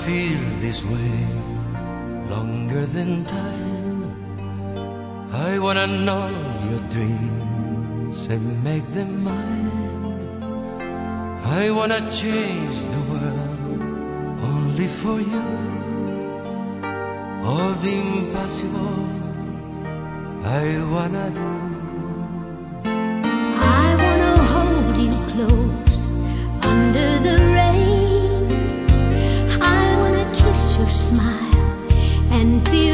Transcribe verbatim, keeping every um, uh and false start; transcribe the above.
feel this way longer than time. I wanna know your dreams and make them mine. I wanna change the world only for you. All the impossible I wanna do. I wanna hold you close under the rain. I wanna kiss your smile and feel